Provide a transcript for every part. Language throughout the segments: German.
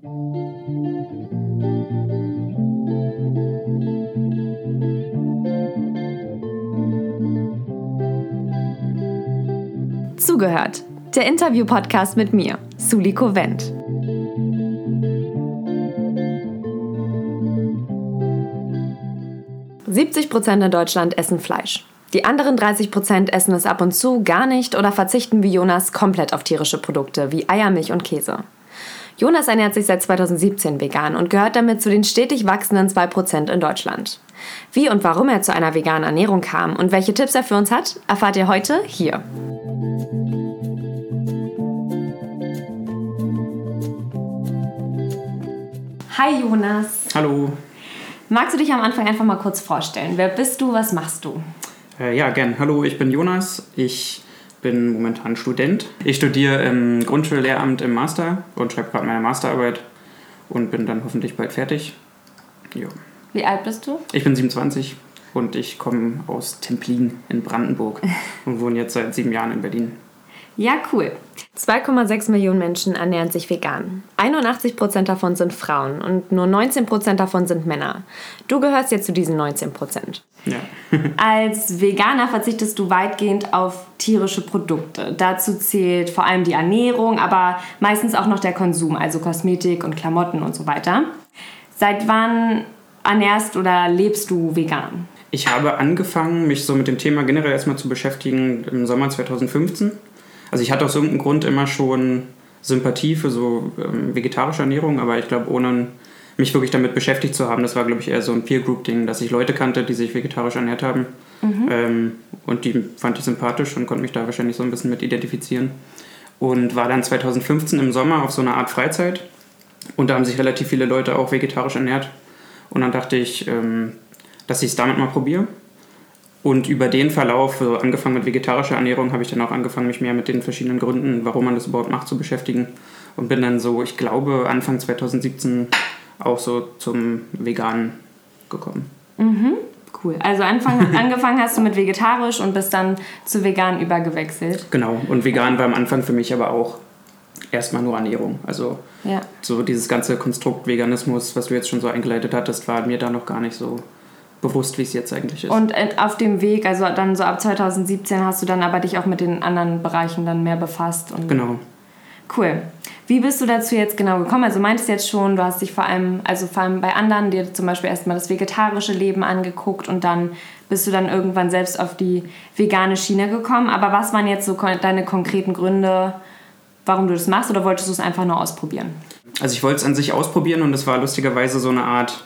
Zugehört, der Interview-Podcast mit mir, Suliko Wendt. %70 in Deutschland essen Fleisch. Die anderen 30% essen es ab und zu gar nicht oder verzichten wie Jonas komplett auf tierische Produkte wie Eier, Milch und Käse. Jonas ernährt sich seit 2017 vegan und gehört damit zu den stetig wachsenden 2% in Deutschland. Wie und warum er zu einer veganen Ernährung kam und welche Tipps er für uns hat, erfahrt ihr heute hier. Hi Jonas. Hallo. Magst du dich am Anfang einfach mal kurz vorstellen? Wer bist du, was machst du? Ja, gern. Hallo, ich bin Jonas. Ich bin momentan Student. Ich studiere im Grundschullehramt im Master und schreibe gerade meine Masterarbeit und bin dann hoffentlich bald fertig. Jo. Wie alt bist du? Ich bin 27 und ich komme aus Templin in Brandenburg und wohne jetzt seit 7 Jahren in Berlin. Ja, cool. 2,6 Millionen Menschen ernähren sich vegan. 81% davon sind Frauen und nur 19% davon sind Männer. Du gehörst jetzt zu diesen 19%. Ja. Als Veganer verzichtest du weitgehend auf tierische Produkte. Dazu zählt vor allem die Ernährung, aber meistens auch noch der Konsum, also Kosmetik und Klamotten und so weiter. Seit wann ernährst oder lebst du vegan? Ich habe angefangen, mich so mit dem Thema generell erstmal zu beschäftigen im Sommer 2015. Also ich hatte aus irgendeinem Grund immer schon Sympathie für so vegetarische Ernährung, aber ich glaube, ohne mich wirklich damit beschäftigt zu haben, das war, glaube ich, eher so ein Peer-Group-Ding, dass ich Leute kannte, die sich vegetarisch ernährt haben. Und die fand ich sympathisch und konnte mich da wahrscheinlich so ein bisschen mit identifizieren. Und war dann 2015 im Sommer auf so einer Art Freizeit und da haben sich relativ viele Leute auch vegetarisch ernährt. Und dann dachte ich, dass ich es damit mal probiere. Und über den Verlauf, so angefangen mit vegetarischer Ernährung, habe ich dann auch angefangen, mich mehr mit den verschiedenen Gründen, warum man das überhaupt macht, zu beschäftigen. Und bin dann so, ich glaube, Anfang 2017 auch so zum Veganen gekommen. Mhm, cool. Also angefangen hast du mit vegetarisch und bist dann zu vegan übergewechselt. Genau. Und vegan war am Anfang für mich aber auch erstmal nur Ernährung. Also so dieses ganze Konstrukt Veganismus, was du jetzt schon so eingeleitet hattest, war mir da noch gar nicht so bewusst, wie es jetzt eigentlich ist. Und auf dem Weg, also dann so ab 2017, hast du dann aber dich auch mit den anderen Bereichen dann mehr befasst. Und genau. Cool. Wie bist du dazu jetzt genau gekommen? Also meintest jetzt schon, du hast dich vor allem bei anderen dir zum Beispiel erstmal das vegetarische Leben angeguckt und dann bist du dann irgendwann selbst auf die vegane Schiene gekommen. Aber was waren jetzt so deine konkreten Gründe, warum du das machst, oder wolltest du es einfach nur ausprobieren? Also ich wollte es an sich ausprobieren und es war lustigerweise so eine Art,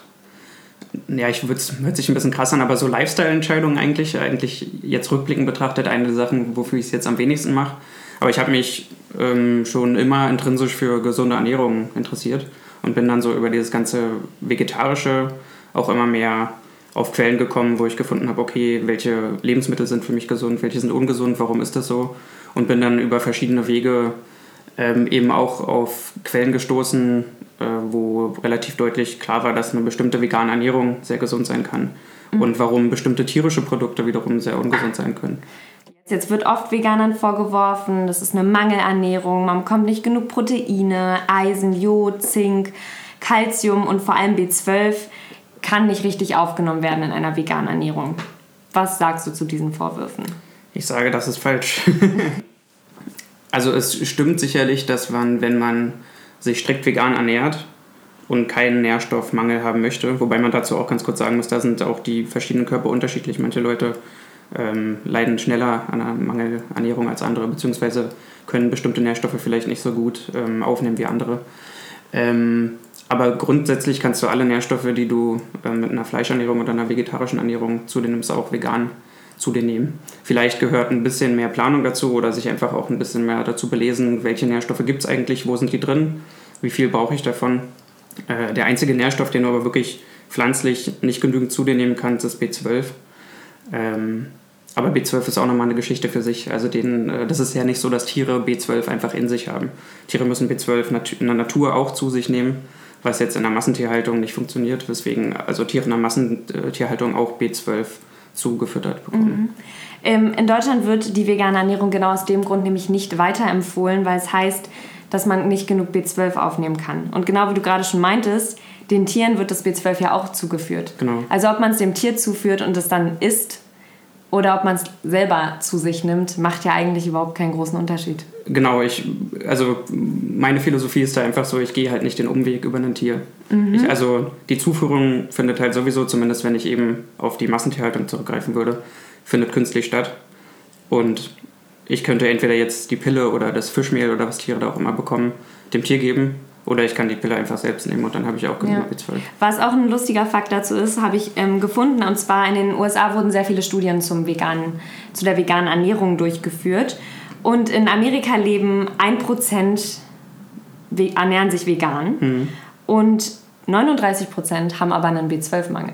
ja, hört sich ein bisschen krass an, aber so Lifestyle-Entscheidungen eigentlich jetzt rückblickend betrachtet eine der Sachen, wofür ich es jetzt am wenigsten mache. Aber ich habe mich schon immer intrinsisch für gesunde Ernährung interessiert und bin dann so über dieses ganze Vegetarische auch immer mehr auf Quellen gekommen, wo ich gefunden habe, okay, welche Lebensmittel sind für mich gesund, welche sind ungesund, warum ist das so? Und bin dann über verschiedene Wege eben auch auf Quellen gestoßen, wo relativ deutlich klar war, dass eine bestimmte vegane Ernährung sehr gesund sein kann und warum bestimmte tierische Produkte wiederum sehr ungesund sein können. Jetzt wird oft Veganern vorgeworfen, das ist eine Mangelernährung, man bekommt nicht genug Proteine, Eisen, Jod, Zink, Calcium und vor allem B12 kann nicht richtig aufgenommen werden in einer veganen Ernährung. Was sagst du zu diesen Vorwürfen? Ich sage, das ist falsch. Also es stimmt sicherlich, dass wenn man sich strikt vegan ernährt und keinen Nährstoffmangel haben möchte, wobei man dazu auch ganz kurz sagen muss, da sind auch die verschiedenen Körper unterschiedlich. Manche Leute leiden schneller an einer Mangelernährung als andere, beziehungsweise können bestimmte Nährstoffe vielleicht nicht so gut aufnehmen wie andere. Aber grundsätzlich kannst du alle Nährstoffe, die du mit einer Fleischernährung oder einer vegetarischen Ernährung zu dir nimmst, auch vegan zu dir nehmen. Vielleicht gehört ein bisschen mehr Planung dazu oder sich einfach auch ein bisschen mehr dazu belesen, welche Nährstoffe gibt es eigentlich, wo sind die drin, wie viel brauche ich davon. Der einzige Nährstoff, den du aber wirklich pflanzlich nicht genügend zu dir nehmen kannst, ist B12. Aber B12 ist auch nochmal eine Geschichte für sich. Also das ist ja nicht so, dass Tiere B12 einfach in sich haben. Tiere müssen B12 in der Natur auch zu sich nehmen, was jetzt in der Massentierhaltung nicht funktioniert, weswegen also Tiere in der Massentierhaltung auch B12 zugefüttert bekommen. In Deutschland wird die vegane Ernährung genau aus dem Grund nämlich nicht weiterempfohlen, weil es heißt, dass man nicht genug B12 aufnehmen kann. Und genau wie du gerade schon meintest, den Tieren wird das B12 ja auch zugeführt. Genau. Also ob man es dem Tier zuführt und es dann isst oder ob man es selber zu sich nimmt, macht ja eigentlich überhaupt keinen großen Unterschied. Genau, also meine Philosophie ist da einfach so, ich gehe halt nicht den Umweg über ein Tier. Also die Zuführung findet halt sowieso, zumindest wenn ich eben auf die Massentierhaltung zurückgreifen würde, findet künstlich statt. Und ich könnte entweder jetzt die Pille oder das Fischmehl oder was Tiere da auch immer bekommen, dem Tier geben. Oder ich kann die Pille einfach selbst nehmen und dann habe ich auch genug B12. Was auch ein lustiger Fakt dazu ist, habe ich gefunden. Und zwar in den USA wurden sehr viele Studien zu der veganen Ernährung durchgeführt. Und in Amerika leben 1% ernähren sich vegan. Und 39% haben aber einen B12-Mangel.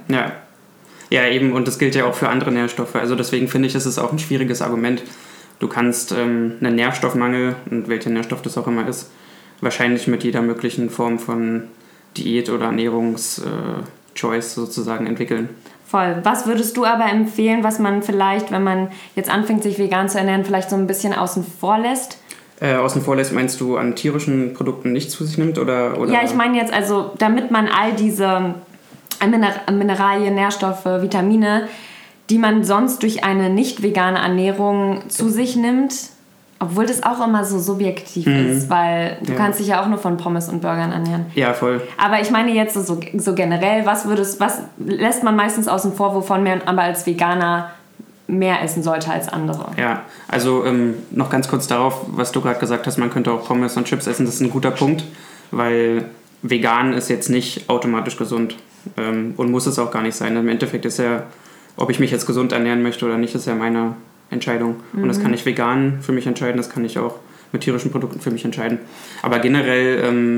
Ja, eben. Und das gilt ja auch für andere Nährstoffe. Also deswegen finde ich, das ist auch ein schwieriges Argument. Du kannst einen Nährstoffmangel, und welcher Nährstoff das auch immer ist, wahrscheinlich mit jeder möglichen Form von Diät oder Ernährungschoice sozusagen entwickeln. Voll. Was würdest du aber empfehlen, was man vielleicht, wenn man jetzt anfängt, sich vegan zu ernähren, vielleicht so ein bisschen außen vor lässt? Außen vor lässt, meinst du, an tierischen Produkten nicht zu sich nimmt? Oder? Ja, ich meine jetzt also, damit man all diese Mineralien, Nährstoffe, Vitamine, die man sonst durch eine nicht vegane Ernährung zu sich nimmt, obwohl das auch immer so subjektiv ist, weil du kannst dich ja auch nur von Pommes und Burgern ernähren. Ja, voll. Aber ich meine jetzt so generell, was lässt man meistens außen vor, wovon man aber als Veganer mehr essen sollte als andere? Ja, also noch ganz kurz darauf, was du gerade gesagt hast, man könnte auch Pommes und Chips essen, das ist ein guter Punkt, weil vegan ist jetzt nicht automatisch gesund und muss es auch gar nicht sein. Im Endeffekt ist ja, ob ich mich jetzt gesund ernähren möchte oder nicht, ist ja meine Entscheidung. Und das kann ich vegan für mich entscheiden, das kann ich auch mit tierischen Produkten für mich entscheiden. Aber generell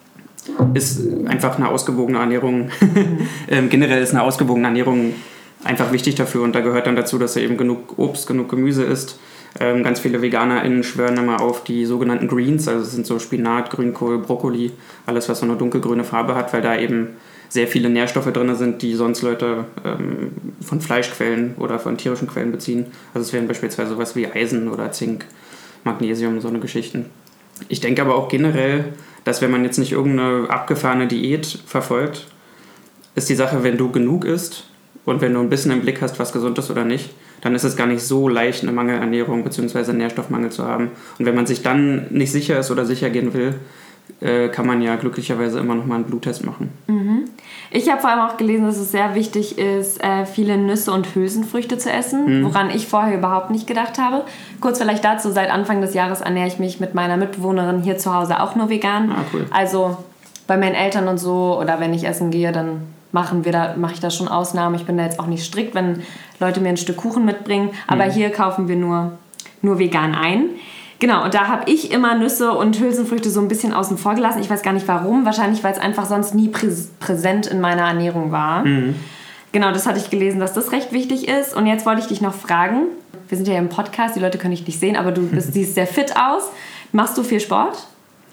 ist einfach eine ausgewogene Ernährung, generell ist eine ausgewogene Ernährung einfach wichtig dafür. Und da gehört dann dazu, dass er eben genug Obst, genug Gemüse isst. Ganz viele VeganerInnen schwören immer auf die sogenannten Greens, also es sind so Spinat, Grünkohl, Brokkoli, alles was so eine dunkelgrüne Farbe hat, weil da eben sehr viele Nährstoffe drin sind, die sonst Leute von Fleischquellen oder von tierischen Quellen beziehen. Also es wären beispielsweise sowas wie Eisen oder Zink, Magnesium, so eine Geschichten. Ich denke aber auch generell, dass wenn man jetzt nicht irgendeine abgefahrene Diät verfolgt, ist die Sache, wenn du genug isst und wenn du ein bisschen im Blick hast, was gesund ist oder nicht, dann ist es gar nicht so leicht, eine Mangelernährung bzw. einen Nährstoffmangel zu haben. Und wenn man sich dann nicht sicher ist oder sicher gehen will, kann man ja glücklicherweise immer noch mal einen Bluttest machen. Ich habe vor allem auch gelesen, dass es sehr wichtig ist, viele Nüsse und Hülsenfrüchte zu essen, woran ich vorher überhaupt nicht gedacht habe. Kurz vielleicht dazu, seit Anfang des Jahres ernähre ich mich mit meiner Mitbewohnerin hier zu Hause auch nur vegan. Cool. Also bei meinen Eltern und so oder wenn ich essen gehe, dann mache ich da schon Ausnahmen. Ich bin da jetzt auch nicht strikt, wenn Leute mir ein Stück Kuchen mitbringen, aber hier kaufen wir nur vegan ein. Genau, und da habe ich immer Nüsse und Hülsenfrüchte so ein bisschen außen vor gelassen. Ich weiß gar nicht warum. Wahrscheinlich, weil es einfach sonst nie präsent in meiner Ernährung war. Genau, das hatte ich gelesen, dass das recht wichtig ist. Und jetzt wollte ich dich noch fragen. Wir sind ja im Podcast, die Leute können dich nicht sehen, aber du siehst sehr fit aus. Machst du viel Sport?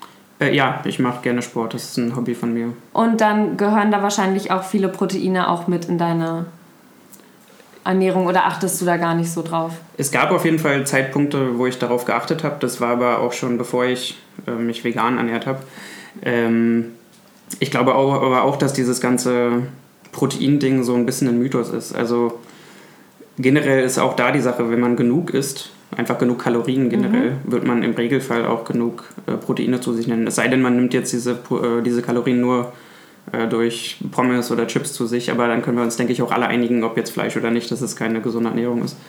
Ja, ich mache gerne Sport. Das ist ein Hobby von mir. Und dann gehören da wahrscheinlich auch viele Proteine auch mit in deine Ernährung oder achtest du da gar nicht so drauf? Es gab auf jeden Fall Zeitpunkte, wo ich darauf geachtet habe. Das war aber auch schon, bevor ich mich vegan ernährt habe. Ich glaube aber auch, dass dieses ganze Protein-Ding so ein bisschen ein Mythos ist. Also generell ist auch da die Sache, wenn man genug isst, einfach genug Kalorien generell, wird man im Regelfall auch genug Proteine zu sich nehmen. Es sei denn, man nimmt jetzt diese Kalorien nur durch Pommes oder Chips zu sich, aber dann können wir uns, denke ich, auch alle einigen, ob jetzt Fleisch oder nicht, dass es keine gesunde Ernährung ist.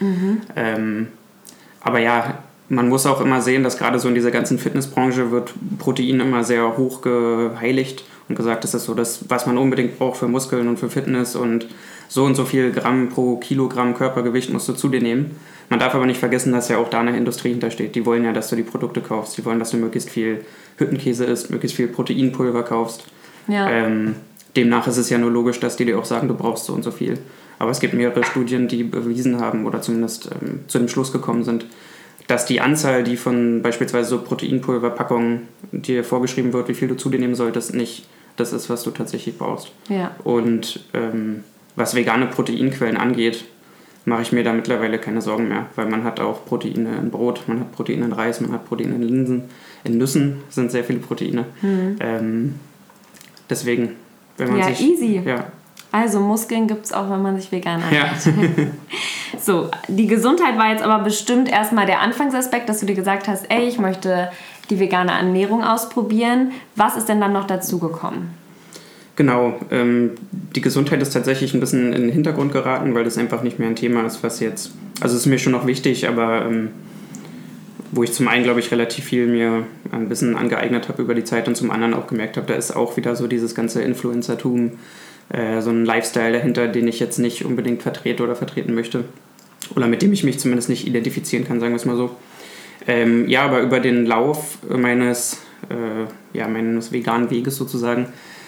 Aber ja, man muss auch immer sehen, dass gerade so in dieser ganzen Fitnessbranche wird Protein immer sehr hoch geheiligt und gesagt, das ist so das, was man unbedingt braucht für Muskeln und für Fitness und so viel Gramm pro Kilogramm Körpergewicht musst du zu dir nehmen. Man darf aber nicht vergessen, dass ja auch da eine Industrie hintersteht. Die wollen ja, dass du die Produkte kaufst. Die wollen, dass du möglichst viel Hüttenkäse isst, möglichst viel Proteinpulver kaufst. Ja. Demnach ist es ja nur logisch, dass die dir auch sagen, du brauchst so und so viel. Aber es gibt mehrere Studien, die bewiesen haben oder zumindest zu dem Schluss gekommen sind, dass die Anzahl, die von beispielsweise so Proteinpulverpackungen dir vorgeschrieben wird, wie viel du zu dir nehmen solltest, nicht das ist, was du tatsächlich brauchst. Ja. Und was vegane Proteinquellen angeht, mache ich mir da mittlerweile keine Sorgen mehr, weil man hat auch Proteine in Brot, man hat Proteine in Reis, man hat Proteine in Linsen. in Nüssen sind sehr viele Proteine. Deswegen, wenn man sich... Easy. Ja. Also Muskeln gibt es auch, wenn man sich vegan ernährt. Ja. So, die Gesundheit war jetzt aber bestimmt erstmal der Anfangsaspekt, dass du dir gesagt hast, ey, ich möchte die vegane Ernährung ausprobieren. Was ist denn dann noch dazugekommen? Genau, die Gesundheit ist tatsächlich ein bisschen in den Hintergrund geraten, weil das einfach nicht mehr ein Thema ist, was jetzt... Also es ist mir schon noch wichtig, aber wo ich zum einen, glaube ich, relativ viel mir ein bisschen angeeignet habe über die Zeit und zum anderen auch gemerkt habe, da ist auch wieder so dieses ganze Influencertum, so ein Lifestyle dahinter, den ich jetzt nicht unbedingt vertrete oder vertreten möchte. Oder mit dem ich mich zumindest nicht identifizieren kann, sagen wir es mal so. Ja, aber über den Lauf meines veganen Weges sozusagen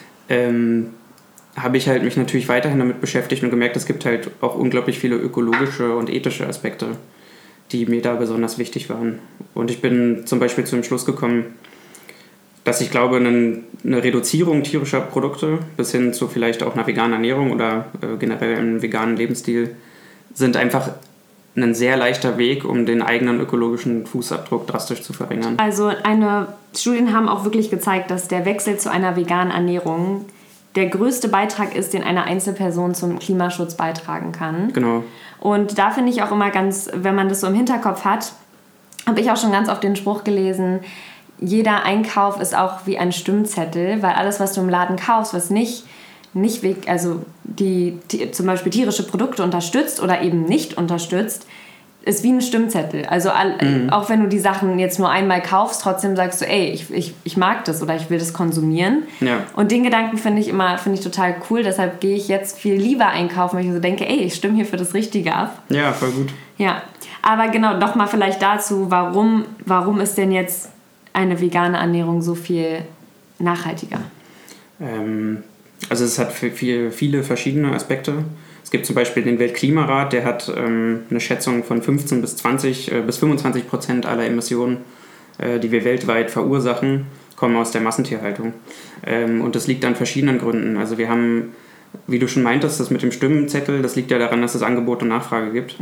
habe ich halt mich natürlich weiterhin damit beschäftigt und gemerkt, es gibt halt auch unglaublich viele ökologische und ethische Aspekte, die mir da besonders wichtig waren. Und ich bin zum Beispiel zu dem Schluss gekommen, dass ich glaube, eine Reduzierung tierischer Produkte bis hin zu vielleicht auch einer veganen Ernährung oder generell einem veganen Lebensstil sind einfach ein sehr leichter Weg, um den eigenen ökologischen Fußabdruck drastisch zu verringern. Also Studien haben auch wirklich gezeigt, dass der Wechsel zu einer veganen Ernährung der größte Beitrag ist, den eine Einzelperson zum Klimaschutz beitragen kann. Genau. Und da finde ich auch immer ganz, wenn man das so im Hinterkopf hat, habe ich auch schon ganz oft den Spruch gelesen, jeder Einkauf ist auch wie ein Stimmzettel, weil alles, was du im Laden kaufst, was nicht also die zum Beispiel tierische Produkte unterstützt oder eben nicht unterstützt, ist wie ein Stimmzettel. Also auch wenn du die Sachen jetzt nur einmal kaufst, trotzdem sagst du, ey, ich mag das oder ich will das konsumieren. Ja. Und den Gedanken finde ich total cool. Deshalb gehe ich jetzt viel lieber einkaufen, weil ich so denke, ey, ich stimme hier für das Richtige ab. Ja, voll gut. Ja, aber genau, nochmal vielleicht dazu, warum ist denn jetzt eine vegane Ernährung so viel nachhaltiger? Also es hat viele verschiedene Aspekte. Es gibt zum Beispiel den Weltklimarat, der hat eine Schätzung von 15 bis 25% aller Emissionen, die wir weltweit verursachen, kommen aus der Massentierhaltung. Und das liegt an verschiedenen Gründen. Also wir haben, wie du schon meintest, das mit dem Stimmzettel, das liegt ja daran, dass es Angebot und Nachfrage gibt.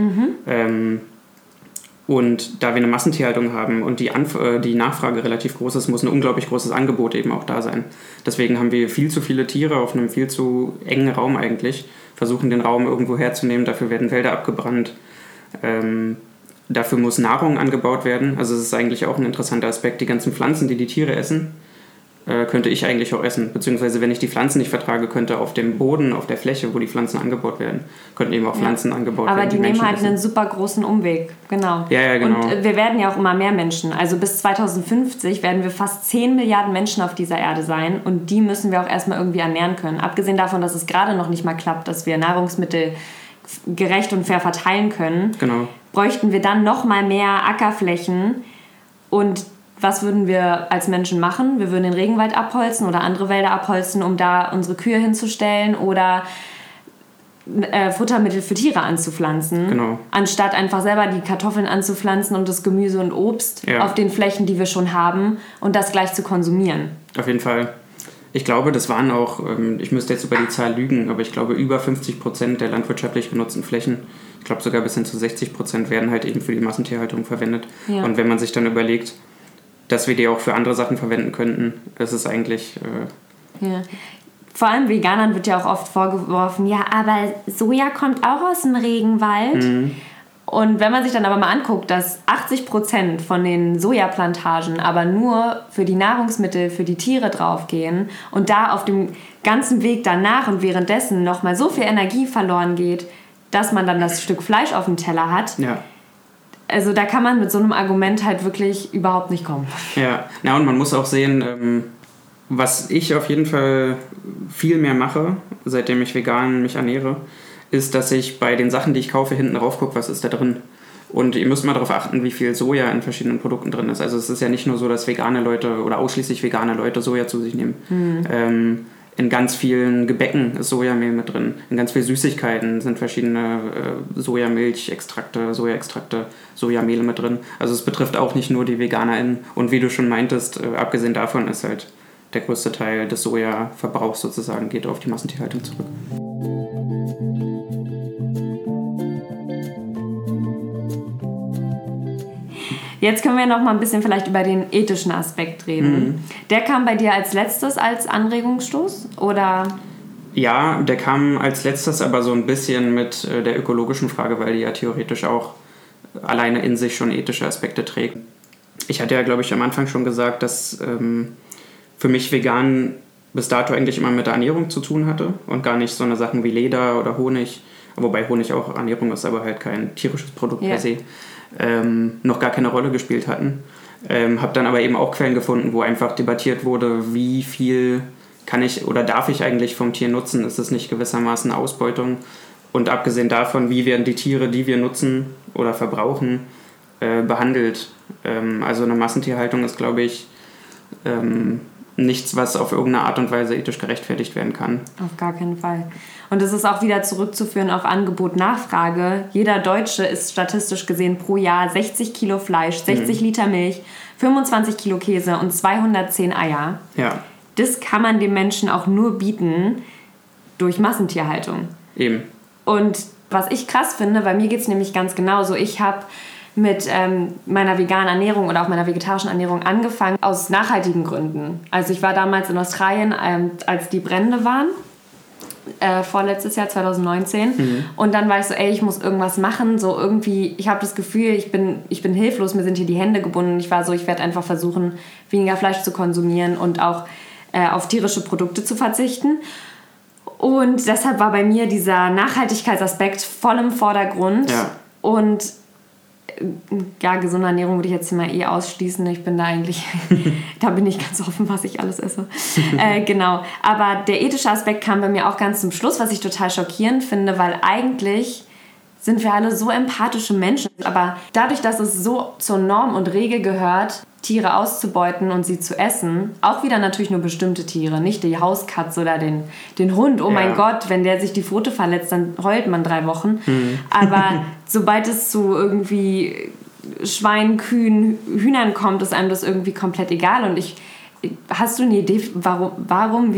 Und da wir eine Massentierhaltung haben und die Nachfrage relativ groß ist, muss ein unglaublich großes Angebot eben auch da sein. Deswegen haben wir viel zu viele Tiere auf einem viel zu engen Raum eigentlich, versuchen den Raum irgendwo herzunehmen, dafür werden Wälder abgebrannt, dafür muss Nahrung angebaut werden. Also es ist eigentlich auch ein interessanter Aspekt, die ganzen Pflanzen, die Tiere essen, könnte ich eigentlich auch essen. Beziehungsweise wenn ich die Pflanzen nicht vertrage, könnte auf dem Boden, auf der Fläche, wo die Pflanzen angebaut werden, könnten eben auch Pflanzen angebaut werden. Aber die nehmen halt einen super großen Umweg, genau. Ja, genau. Und wir werden ja auch immer mehr Menschen. Also bis 2050 werden wir fast 10 Milliarden Menschen auf dieser Erde sein und die müssen wir auch erstmal irgendwie ernähren können. Abgesehen davon, dass es gerade noch nicht mal klappt, dass wir Nahrungsmittel gerecht und fair verteilen können, genau, bräuchten wir dann noch mal mehr Ackerflächen. Und was würden wir als Menschen machen? Wir würden den Regenwald abholzen oder andere Wälder abholzen, um da unsere Kühe hinzustellen oder Futtermittel für Tiere anzupflanzen, genau, anstatt einfach selber die Kartoffeln anzupflanzen und das Gemüse und Obst auf den Flächen, die wir schon haben und das gleich zu konsumieren. Auf jeden Fall. Ich glaube, das waren auch, ich müsste jetzt über die Zahl lügen, aber ich glaube, über 50% der landwirtschaftlich genutzten Flächen, ich glaube sogar bis hin zu 60%, werden halt eben für die Massentierhaltung verwendet. Ja. Und wenn man sich dann überlegt, dass wir die auch für andere Sachen verwenden könnten, das ist eigentlich... Ja. Vor allem Veganern wird ja auch oft vorgeworfen, ja, aber Soja kommt auch aus dem Regenwald. Mhm. Und wenn man sich dann aber mal anguckt, dass 80% von den Sojaplantagen aber nur für die Nahrungsmittel, für die Tiere draufgehen und da auf dem ganzen Weg danach und währenddessen nochmal so viel Energie verloren geht, dass man dann das Stück Fleisch auf dem Teller hat. Ja. Also da kann man mit so einem Argument halt wirklich überhaupt nicht kommen. Ja, na und man muss auch sehen, was ich auf jeden Fall viel mehr mache, seitdem ich vegan mich ernähre, ist, dass ich bei den Sachen, die ich kaufe, hinten drauf gucke, was ist da drin. Und ihr müsst mal darauf achten, wie viel Soja in verschiedenen Produkten drin ist. Also es ist ja nicht nur so, dass vegane Leute oder ausschließlich vegane Leute Soja zu sich nehmen. Mhm. In ganz vielen Gebäcken ist Sojamehl mit drin. In ganz vielen Süßigkeiten sind verschiedene Sojamilchextrakte, Sojaextrakte, Sojamehle mit drin. Also es betrifft auch nicht nur die VeganerInnen. Und wie du schon meintest, abgesehen davon ist halt der größte Teil des Sojaverbrauchs sozusagen geht auf die Massentierhaltung zurück. Jetzt können wir noch mal ein bisschen vielleicht über den ethischen Aspekt reden. Der kam bei dir als letztes als Anregungsstoß, oder? Ja, der kam als letztes, aber so ein bisschen mit der ökologischen Frage, weil die ja theoretisch auch alleine in sich schon ethische Aspekte trägt. Ich hatte ja, glaube ich, am Anfang schon gesagt, dass für mich vegan bis dato eigentlich immer mit der Ernährung zu tun hatte und gar nicht so eine Sachen wie Leder oder Honig, wobei Honig auch Ernährung ist, aber halt kein tierisches Produkt per se, noch gar keine Rolle gespielt hatten. Habe dann aber eben auch Quellen gefunden, wo einfach debattiert wurde, wie viel kann ich oder darf ich eigentlich vom Tier nutzen? Ist es nicht gewissermaßen Ausbeutung? Und abgesehen davon, wie werden die Tiere, die wir nutzen oder verbrauchen, behandelt? Also eine Massentierhaltung ist, glaube ich, nichts, was auf irgendeine Art und Weise ethisch gerechtfertigt werden kann. Auf gar keinen Fall. Und es ist auch wieder zurückzuführen auf Angebot-Nachfrage. Jeder Deutsche isst statistisch gesehen pro Jahr 60 Kilo Fleisch, 60 Liter Milch, 25 Kilo Käse und 210 Eier. Ja. Das kann man dem Menschen auch nur bieten durch Massentierhaltung. Eben. Und was ich krass finde, bei mir geht es nämlich ganz genauso. Ich habe mit meiner veganen Ernährung oder auch meiner vegetarischen Ernährung angefangen aus nachhaltigen Gründen. Also ich war damals in Australien, als die Brände waren, vorletztes Jahr, 2019. Und dann war ich so, ich muss irgendwas machen. So irgendwie, ich habe das Gefühl, ich bin hilflos, mir sind hier die Hände gebunden. Ich war so, ich werde einfach versuchen, weniger Fleisch zu konsumieren und auch auf tierische Produkte zu verzichten. Und deshalb war bei mir dieser Nachhaltigkeitsaspekt voll im Vordergrund. Ja. Und ja, gesunde Ernährung würde ich jetzt mal ausschließen. Ich bin da eigentlich, da bin ich ganz offen, was ich alles esse. Genau. Aber der ethische Aspekt kam bei mir auch ganz zum Schluss, was ich total schockierend finde, weil eigentlich sind wir alle so empathische Menschen. Aber dadurch, dass es so zur Norm und Regel gehört, Tiere auszubeuten und sie zu essen, auch wieder natürlich nur bestimmte Tiere, nicht die Hauskatze oder den Hund. Oh mein Gott, wenn der sich die Pfote verletzt, dann heult man 3 Wochen. Aber sobald es zu irgendwie Schweinen, Kühen, Hühnern kommt, ist einem das irgendwie komplett egal. Und hast du eine Idee, warum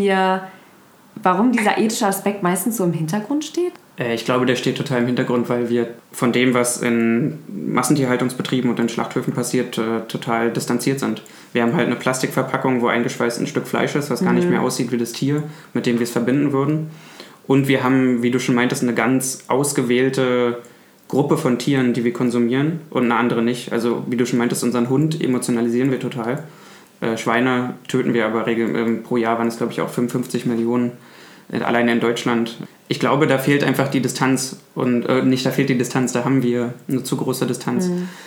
dieser ethische Aspekt meistens so im Hintergrund steht? Ich glaube, der steht total im Hintergrund, weil wir von dem, was in Massentierhaltungsbetrieben und in Schlachthöfen passiert, total distanziert sind. Wir haben halt eine Plastikverpackung, wo eingeschweißt ein Stück Fleisch ist, was gar nicht mehr aussieht wie das Tier, mit dem wir es verbinden würden. Und wir haben, wie du schon meintest, eine ganz ausgewählte Gruppe von Tieren, die wir konsumieren und eine andere nicht. Also wie du schon meintest, unseren Hund emotionalisieren wir total. Schweine töten wir aber pro Jahr, waren es glaube ich auch 55 Millionen, alleine in Deutschland. Ich glaube, da fehlt einfach die Distanz und da fehlt die Distanz, da haben wir eine zu große Distanz.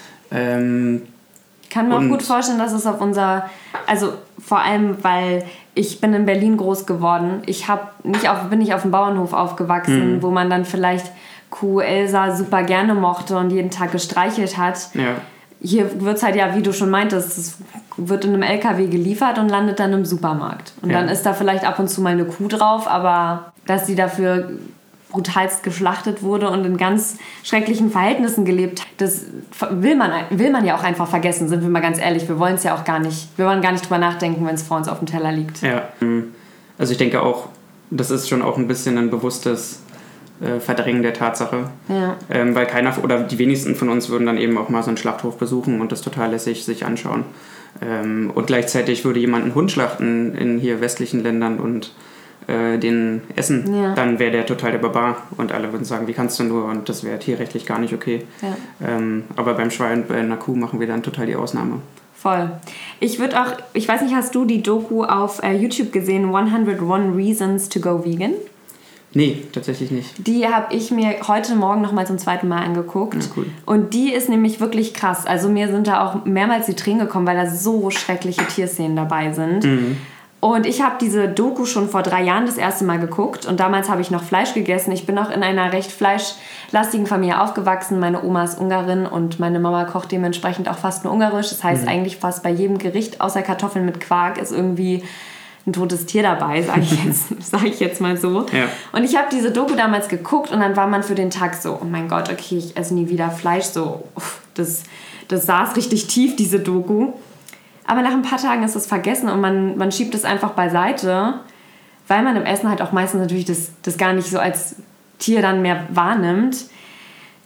Kann mir auch gut vorstellen, dass es also vor allem, weil ich bin in Berlin groß geworden. Bin nicht auf dem Bauernhof aufgewachsen, wo man dann vielleicht Kuh Elsa super gerne mochte und jeden Tag gestreichelt hat. Ja. Hier wird es halt wie du schon meintest, es wird in einem LKW geliefert und landet dann im Supermarkt. Und dann ist da vielleicht ab und zu mal eine Kuh drauf, aber dass sie dafür brutalst geschlachtet wurde und in ganz schrecklichen Verhältnissen gelebt, das will man ja auch einfach vergessen, sind wir mal ganz ehrlich. Wir wollen es ja auch gar nicht, wir wollen gar nicht drüber nachdenken, wenn es vor uns auf dem Teller liegt. Ja, also ich denke auch, das ist schon auch ein bisschen ein bewusstes Verdrängen der Tatsache. Ja. Weil keiner oder die wenigsten von uns würden dann eben auch mal so einen Schlachthof besuchen und das total lässig sich anschauen. Und gleichzeitig würde jemand einen Hund schlachten in hier westlichen Ländern und den essen, dann wäre der total der Barbar und alle würden sagen, wie kannst du nur, und das wäre tierrechtlich gar nicht okay. Ja. Aber beim Schwein und bei einer Kuh machen wir dann total die Ausnahme. Voll. Ich weiß nicht, hast du die Doku auf YouTube gesehen, 101 Reasons to Go Vegan? Nee, tatsächlich nicht. Die habe ich mir heute Morgen noch mal zum 2. Mal angeguckt. Ja, cool. Und die ist nämlich wirklich krass. Also mir sind da auch mehrmals die Tränen gekommen, weil da so schreckliche Tierszenen dabei sind. Und ich habe diese Doku schon vor 3 Jahren das erste Mal geguckt. Und damals habe ich noch Fleisch gegessen. Ich bin auch in einer recht fleischlastigen Familie aufgewachsen. Meine Oma ist Ungarin und meine Mama kocht dementsprechend auch fast nur ungarisch. Das heißt eigentlich fast bei jedem Gericht außer Kartoffeln mit Quark ist irgendwie ein totes Tier dabei, sage ich jetzt mal so. Ja. Und ich habe diese Doku damals geguckt und dann war man für den Tag so, oh mein Gott, okay, ich esse nie wieder Fleisch. So, das saß richtig tief, diese Doku. Aber nach ein paar Tagen ist es vergessen und man schiebt es einfach beiseite, weil man im Essen halt auch meistens natürlich das gar nicht so als Tier dann mehr wahrnimmt.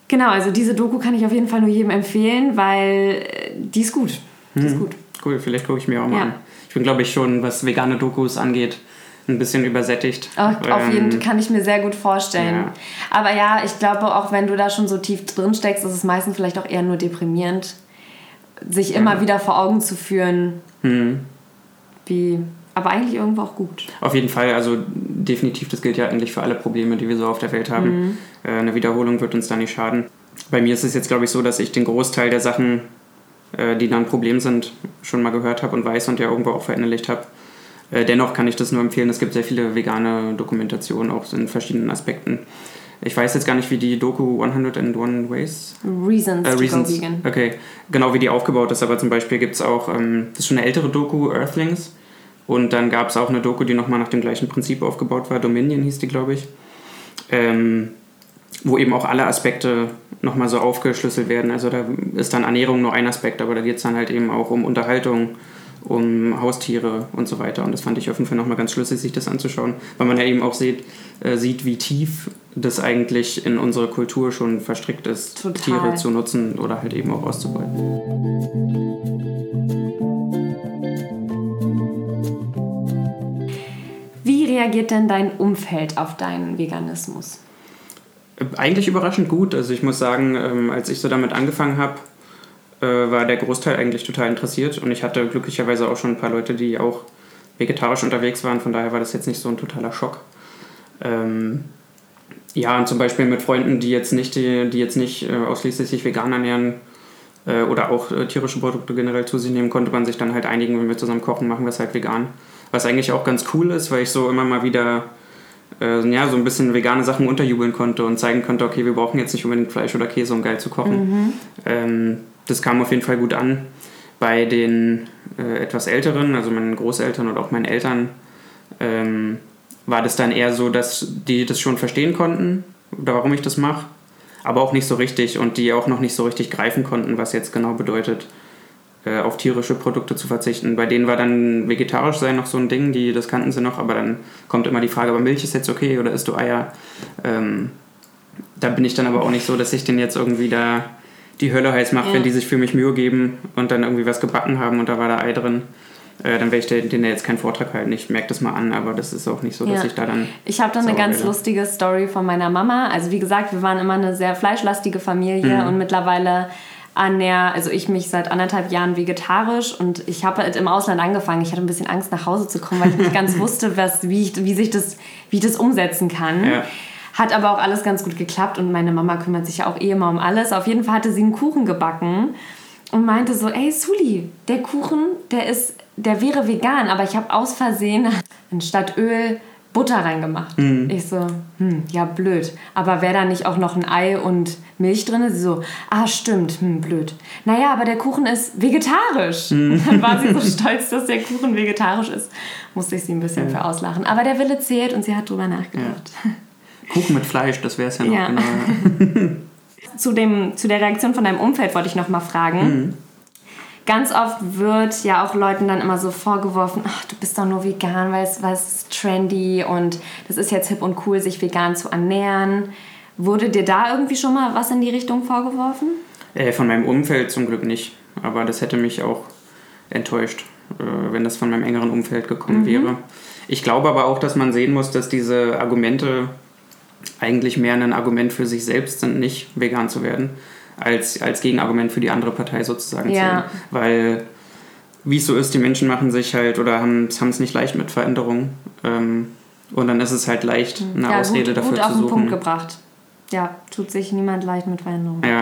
Genau, also diese Doku kann ich auf jeden Fall nur jedem empfehlen, weil die ist gut. Die ist gut. Cool, vielleicht gucke ich mir auch mal an. Ich bin, glaube ich, schon, was vegane Dokus angeht, ein bisschen übersättigt. Auf jeden Fall kann ich mir sehr gut vorstellen. Ja. Aber ja, ich glaube, auch wenn du da schon so tief drin steckst, ist es meistens vielleicht auch eher nur deprimierend, sich immer wieder vor Augen zu führen, aber eigentlich irgendwo auch gut. Auf jeden Fall, also definitiv, das gilt ja eigentlich für alle Probleme, die wir so auf der Welt haben. Eine Wiederholung wird uns da nicht schaden. Bei mir ist es jetzt, glaube ich, so, dass ich den Großteil der Sachen, die dann ein Problem sind, schon mal gehört habe und weiß und ja irgendwo auch verinnerlicht habe. Dennoch kann ich das nur empfehlen. Es gibt sehr viele vegane Dokumentationen, auch in verschiedenen Aspekten. Ich weiß jetzt gar nicht, wie die Doku 101 Ways... Reasons to go vegan. Okay, genau wie die aufgebaut ist. Aber zum Beispiel gibt es auch, das ist schon eine ältere Doku, Earthlings. Und dann gab es auch eine Doku, die nochmal nach dem gleichen Prinzip aufgebaut war. Dominion hieß die, glaube ich. Wo eben auch alle Aspekte nochmal so aufgeschlüsselt werden. Also da ist dann Ernährung nur ein Aspekt, aber da geht es dann halt eben auch um Unterhaltung, um Haustiere und so weiter. Und das fand ich auf jeden Fall nochmal ganz schlüssig, sich das anzuschauen, weil man ja eben auch sieht, wie tief das eigentlich in unsere Kultur schon verstrickt ist, Total. Tiere zu nutzen oder halt eben auch auszubeuten. Wie reagiert denn dein Umfeld auf deinen Veganismus? Eigentlich überraschend gut. Also ich muss sagen, als ich so damit angefangen habe, war der Großteil eigentlich total interessiert und ich hatte glücklicherweise auch schon ein paar Leute, die auch vegetarisch unterwegs waren, von daher war das jetzt nicht so ein totaler Schock. Ja, und zum Beispiel mit Freunden, die jetzt nicht ausschließlich sich vegan ernähren oder auch tierische Produkte generell zu sich nehmen, konnte man sich dann halt einigen, wenn wir zusammen kochen, machen wir es halt vegan. Was eigentlich auch ganz cool ist, weil ich so immer mal wieder so ein bisschen vegane Sachen unterjubeln konnte und zeigen konnte, okay, wir brauchen jetzt nicht unbedingt Fleisch oder Käse, um geil zu kochen. Das kam auf jeden Fall gut an. Bei den etwas Älteren, also meinen Großeltern oder auch meinen Eltern, war das dann eher so, dass die das schon verstehen konnten, oder warum ich das mache, aber auch nicht so richtig und die auch noch nicht so richtig greifen konnten, was jetzt genau bedeutet, auf tierische Produkte zu verzichten. Bei denen war dann vegetarisch sein noch so ein Ding, das kannten sie noch, aber dann kommt immer die Frage, aber Milch ist jetzt okay oder isst du Eier? Da bin ich dann aber auch nicht so, dass ich denen jetzt irgendwie da die Hölle heiß mache, wenn die sich für mich Mühe geben und dann irgendwie was gebacken haben und da war da Ei drin. Dann werde ich denen jetzt keinen Vortrag halten. Ich merke das mal an, aber das ist auch nicht so, dass ich da dann... Ich habe da eine ganz lustige Story von meiner Mama. Also wie gesagt, wir waren immer eine sehr fleischlastige Familie und mittlerweile also ich mich seit 1,5 Jahren vegetarisch und ich habe halt im Ausland angefangen. Ich hatte ein bisschen Angst, nach Hause zu kommen, weil ich nicht ganz wusste, wie ich das umsetzen kann. Ja. Hat aber auch alles ganz gut geklappt und meine Mama kümmert sich ja auch immer um alles. Auf jeden Fall hatte sie einen Kuchen gebacken und meinte so, ey Suli, der Kuchen, der wäre vegan, aber ich habe aus Versehen anstatt Öl Butter reingemacht. Ich so, ja blöd. Aber wäre da nicht auch noch ein Ei und Milch drin? Sie so, stimmt, blöd. Naja, aber der Kuchen ist vegetarisch. Und dann war sie so stolz, dass der Kuchen vegetarisch ist. Musste ich sie ein bisschen für auslachen. Aber der Wille zählt und sie hat drüber nachgedacht. Ja. Kuchen mit Fleisch, das wäre es ja noch. Ja. Genau. Zu der Reaktion von deinem Umfeld wollte ich noch mal fragen. Ganz oft wird ja auch Leuten dann immer so vorgeworfen, ach, du bist doch nur vegan, weil es ist trendy und das ist jetzt hip und cool, sich vegan zu ernähren. Wurde dir da irgendwie schon mal was in die Richtung vorgeworfen? Von meinem Umfeld zum Glück nicht, aber das hätte mich auch enttäuscht, wenn das von meinem engeren Umfeld gekommen wäre. Ich glaube aber auch, dass man sehen muss, dass diese Argumente eigentlich mehr ein Argument für sich selbst sind, nicht vegan zu werden, als Gegenargument für die andere Partei sozusagen zählen. Weil, wie es so ist, die Menschen machen sich halt oder haben es nicht leicht mit Veränderungen. Und dann ist es halt leicht, eine Ausrede dafür zu suchen. Gut auf den Punkt gebracht. Ja, tut sich niemand leicht mit Veränderungen. Ja.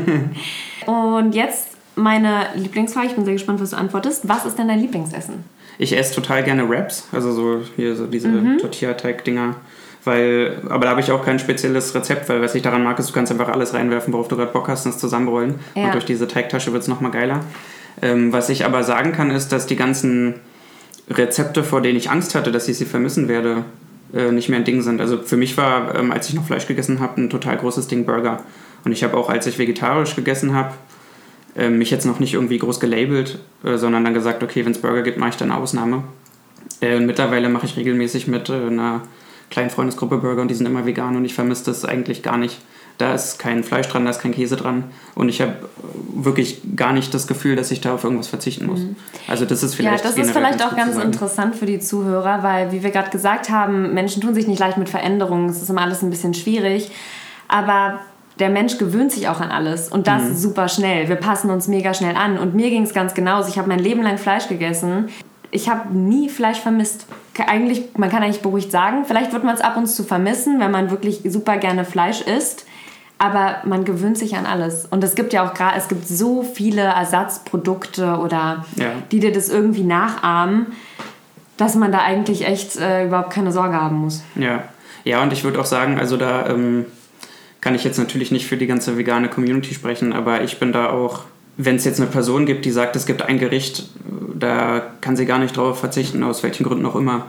Und jetzt meine Lieblingsfrage, ich bin sehr gespannt, was du antwortest. Was ist denn dein Lieblingsessen? Ich esse total gerne Wraps, also so diese Tortilla-Teig-Dinger. Aber da habe ich auch kein spezielles Rezept, weil was ich daran mag, ist, du kannst einfach alles reinwerfen, worauf du gerade Bock hast, und es zusammenrollen. Ja. Und durch diese Teigtasche wird es nochmal geiler. Was ich aber sagen kann, ist, dass die ganzen Rezepte, vor denen ich Angst hatte, dass ich sie vermissen werde, nicht mehr ein Ding sind. Also für mich war, als ich noch Fleisch gegessen habe, ein total großes Ding Burger. Und ich habe auch, als ich vegetarisch gegessen habe, mich jetzt noch nicht irgendwie groß gelabelt, sondern dann gesagt, okay, wenn es Burger gibt, mache ich dann eine Ausnahme. Mittlerweile mache ich regelmäßig mit einer kleinen Freundesgruppe Burger und die sind immer vegan und ich vermisse das eigentlich gar nicht. da ist kein Fleisch dran, da ist kein Käse dran und ich habe wirklich gar nicht das Gefühl, dass ich da auf irgendwas verzichten muss. Also das ist vielleicht auch ganz interessant für die Zuhörer, weil, wie wir gerade gesagt haben, Menschen tun sich nicht leicht mit Veränderungen, es ist immer alles ein bisschen schwierig, aber der Mensch gewöhnt sich auch an alles und das super schnell. Wir passen uns mega schnell an und mir ging es ganz genauso. Ich habe mein Leben lang Fleisch gegessen. Ich habe nie Fleisch vermisst. Man kann eigentlich beruhigt sagen, vielleicht wird man es ab und zu vermissen, wenn man wirklich super gerne Fleisch isst. Aber man gewöhnt sich an alles. Und es gibt ja auch es gibt so viele Ersatzprodukte oder die dir das irgendwie nachahmen, dass man da eigentlich echt überhaupt keine Sorge haben muss. Ja, und ich würde auch sagen, also da kann ich jetzt natürlich nicht für die ganze vegane Community sprechen, aber ich bin da auch, wenn es jetzt eine Person gibt, die sagt, es gibt ein Gericht, da kann sie gar nicht drauf verzichten, aus welchen Gründen auch immer.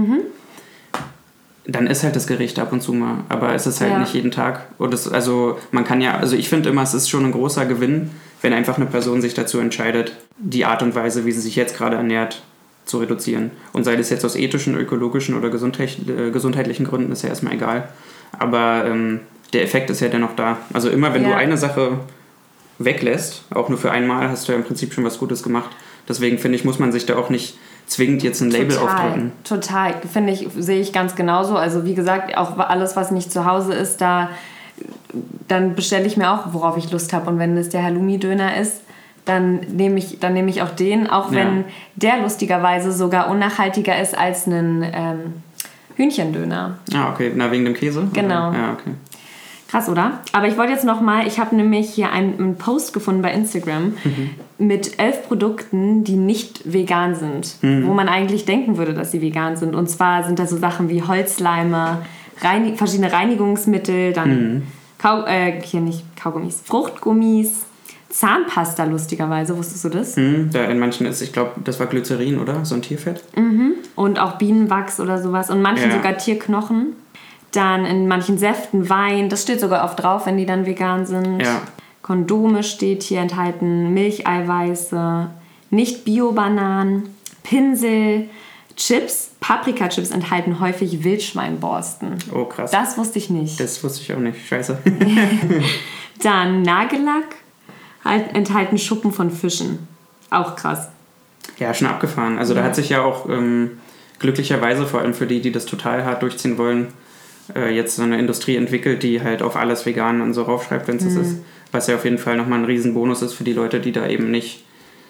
Dann ist halt das Gericht ab und zu mal, aber es ist halt nicht jeden Tag. Und ich finde immer, es ist schon ein großer Gewinn, wenn einfach eine Person sich dazu entscheidet, die Art und Weise, wie sie sich jetzt gerade ernährt, zu reduzieren. Und sei das jetzt aus ethischen, ökologischen oder gesundheitlichen Gründen, ist ja erstmal egal. Aber der Effekt ist ja dennoch da. Also immer, wenn du eine Sache weglässt, auch nur für einmal, hast du ja im Prinzip schon was Gutes gemacht. Deswegen finde ich, muss man sich da auch nicht zwingend jetzt ein Label aufdrücken. Total, sehe ich ganz genauso. Also wie gesagt, auch alles, was nicht zu Hause ist, dann bestelle ich mir auch, worauf ich Lust habe. Und wenn es der Halloumi-Döner ist, dann nehme ich auch den, auch wenn der lustigerweise sogar unnachhaltiger ist als ein Hühnchendöner. Ah, okay. Na, wegen dem Käse? Genau. Oder? Ja, okay. Krass, oder? Aber ich wollte jetzt ich habe nämlich hier einen Post gefunden bei Instagram mit 11 Produkten, die nicht vegan sind, wo man eigentlich denken würde, dass sie vegan sind. Und zwar sind das so Sachen wie Holzleime, verschiedene Reinigungsmittel, dann Kaugummis, Fruchtgummis, Zahnpasta lustigerweise, wusstest du das? Ja, in manchen ist, ich glaube, das war Glycerin, oder? So ein Tierfett. Und auch Bienenwachs oder sowas und manchen sogar Tierknochen. Dann in manchen Säften Wein, das steht sogar oft drauf, wenn die dann vegan sind. Ja. Kondome steht hier enthalten, Milcheiweiße, nicht Bio-Bananen, Pinsel, Chips, Paprikachips enthalten häufig Wildschweinborsten. Oh, krass. Das wusste ich nicht. Das wusste ich auch nicht, scheiße. Dann Nagellack, enthalten Schuppen von Fischen. Auch krass. Ja, schon abgefahren. Also da hat sich ja auch glücklicherweise, vor allem für die das total hart durchziehen wollen, jetzt so eine Industrie entwickelt, die halt auf alles vegan und so raufschreibt, wenn es das ist. Was ja auf jeden Fall nochmal ein Riesenbonus ist für die Leute, die da eben nicht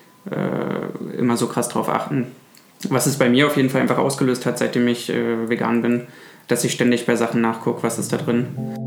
immer so krass drauf achten. Was es bei mir auf jeden Fall einfach ausgelöst hat, seitdem ich vegan bin, dass ich ständig bei Sachen nachgucke, was ist da drin.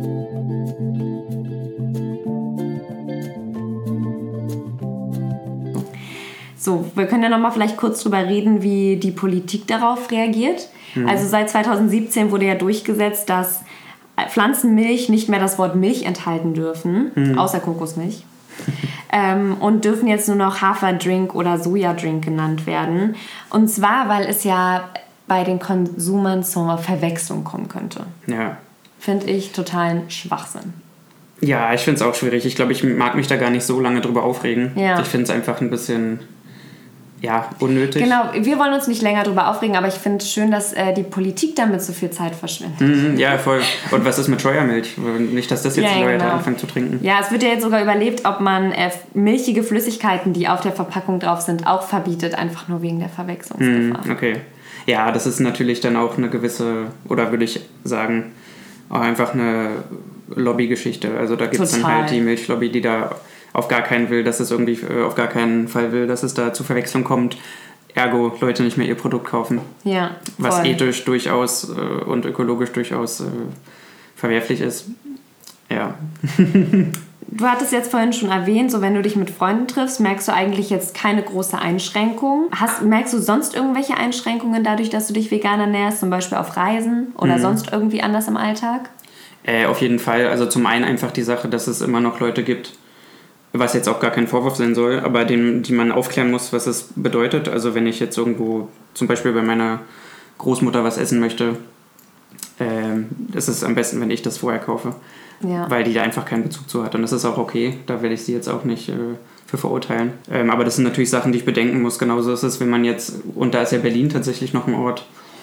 So, wir können ja nochmal vielleicht kurz drüber reden, wie die Politik darauf reagiert. Also seit 2017 wurde ja durchgesetzt, dass Pflanzenmilch nicht mehr das Wort Milch enthalten dürfen, außer Kokosmilch. Und dürfen jetzt nur noch Haferdrink oder Sojadrink genannt werden. Und zwar, weil es ja bei den Konsumern zur Verwechslung kommen könnte. Ja. Finde ich totalen Schwachsinn. Ja, ich finde es auch schwierig. Ich glaube, ich mag mich da gar nicht so lange drüber aufregen. Ja. Ich finde es einfach ein bisschen... Ja, unnötig. Genau, wir wollen uns nicht länger darüber aufregen, aber ich finde es schön, dass die Politik damit so viel Zeit verschwendet. Ja, voll. Und was ist mit Steuermilch? Nicht, dass das jetzt die Leute anfangen zu trinken. Ja, es wird ja jetzt sogar überlegt, ob man milchige Flüssigkeiten, die auf der Verpackung drauf sind, auch verbietet, einfach nur wegen der Verwechslungsgefahr. Okay. Ja, das ist natürlich dann auch eine gewisse, oder würde ich sagen, auch einfach eine Lobbygeschichte. Also da gibt es dann halt die Milchlobby, die da auf gar keinen will, dass es irgendwie auf gar keinen Fall will, dass es da zu Verwechslung kommt. Ergo Leute nicht mehr ihr Produkt kaufen. Ja. Voll. Was ethisch durchaus und ökologisch durchaus verwerflich ist. Ja. Du hattest jetzt vorhin schon erwähnt, so wenn du dich mit Freunden triffst, merkst du eigentlich jetzt keine große Einschränkung. Merkst du sonst irgendwelche Einschränkungen dadurch, dass du dich vegan ernährst, zum Beispiel auf Reisen oder sonst irgendwie anders im Alltag? Auf jeden Fall. Also zum einen einfach die Sache, dass es immer noch Leute gibt, was jetzt auch gar kein Vorwurf sein soll, aber die man aufklären muss, was es bedeutet. Also wenn ich jetzt irgendwo, zum Beispiel bei meiner Großmutter was essen möchte, ist es am besten, wenn ich das vorher kaufe. Ja. Weil die da einfach keinen Bezug zu hat. Und das ist auch okay, da werde ich sie jetzt auch nicht für verurteilen. Aber das sind natürlich Sachen, die ich bedenken muss. Genauso ist es, wenn man jetzt, und da ist ja Berlin tatsächlich noch ein Ort,